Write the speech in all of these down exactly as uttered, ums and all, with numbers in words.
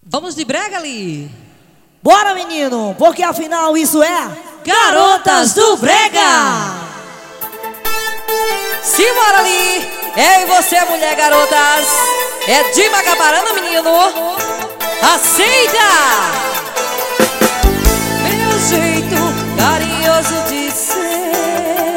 Vamos de brega ali. Bora, menino, porque afinal isso é Garotas do Brega. Simbora ali. Eu e você, mulher garotas. É de Macaparana, menino. Aceita. Meu jeito carinhoso de ser.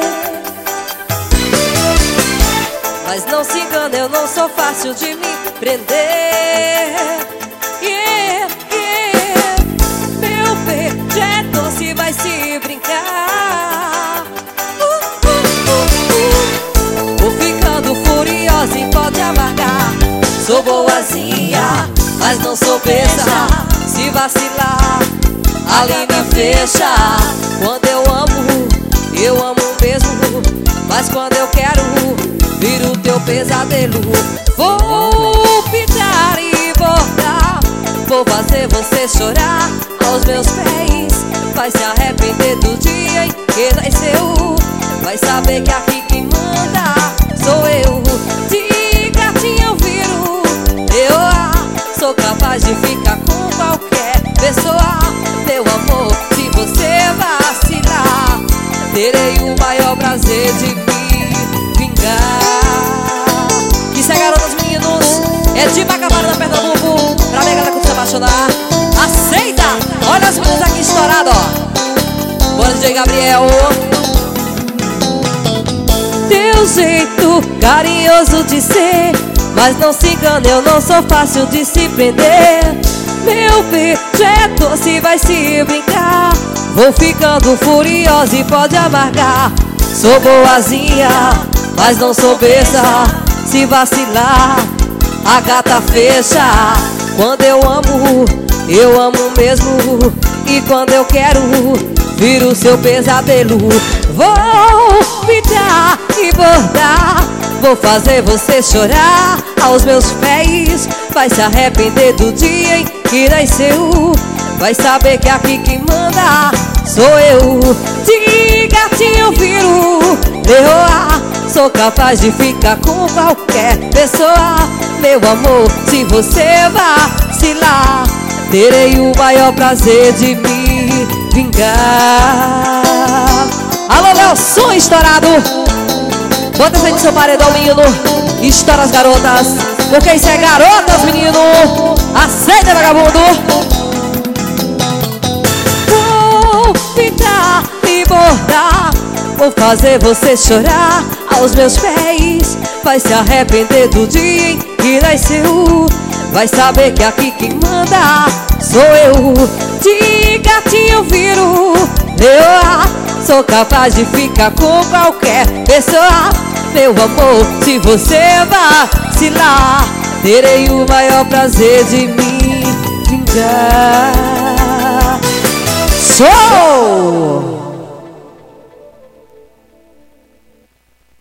Mas não se engane, eu não sou fácil de me prender. Yeah, yeah. Meu beijo é doce, vai se brincar. uh, uh, uh, uh. Vou ficando furiosa e pode amargar. Sou boazinha, mas não sou besta. Se vacilar, ali me fecha. Quando eu amo, eu amo mesmo. Mas quando eu quero, viro o teu pesadelo. Vou pintar e bordar, vou fazer você chorar aos meus pés. Vai se arrepender do dia em que nasceu. Vai saber que aqui quem manda sou eu. De gatinho eu viro. Eu ah, sou capaz de ficar com qualquer pessoa. Meu amor, se você vacilar, terei o maior prazer de me vingar. Isso é Garotas, meninos. É de Macaparana, Pernambuco. Pra ver a galera que se apaixonar. Aceita! Olha as meninas aqui estouradas, ó. Bora, D J Gabriel. Teu jeito carinhoso de ser. Mas não se engane, eu não sou fácil de se prender. Meu beijo é doce, vai se brincar. Vou ficando furiosa e pode amargar. Sou boazinha, mas não sou besta. Se vacilar, a gata fecha. Quando eu amo, eu amo mesmo. E quando eu quero, viro o seu pesadelo. Vou pintar e bordar, vou fazer você chorar aos meus pés. Vai se arrepender do dia em que nasceu. Vai saber que aqui quem manda sou eu. De gatinho eu viro. Eu sou capaz de ficar com qualquer pessoa. Meu amor, se você vacilar, terei o maior prazer de me vingar. Alô, Léo, som estourado. Bota essa aí no seu paredão, menino. Estoura as garotas, porque isso é Garotas, menino. Aceita, vagabundo. Vou pintar e bordar, vou fazer você chorar aos meus pés. Vai se arrepender do dia em que nasceu. Vai saber que aqui quem manda sou eu. De gatinho eu viro. Eu sou capaz de ficar com qualquer pessoa. Meu amor, se você vacilar, terei o maior prazer de me vingar. Show!